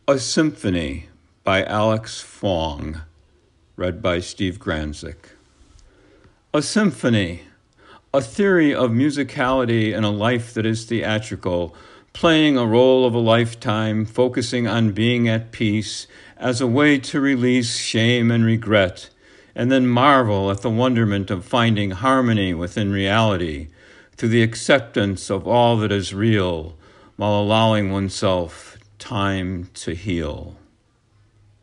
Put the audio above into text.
A Symphony by Alex Fong, read by Steve Granzik. A symphony, a theory of musicality in a life that is theatrical, playing a role of a lifetime, focusing on being at peace as a way to release shame and regret, and then marvel at the wonderment of finding harmony within reality through the acceptance of all that is real while allowing oneself time to heal.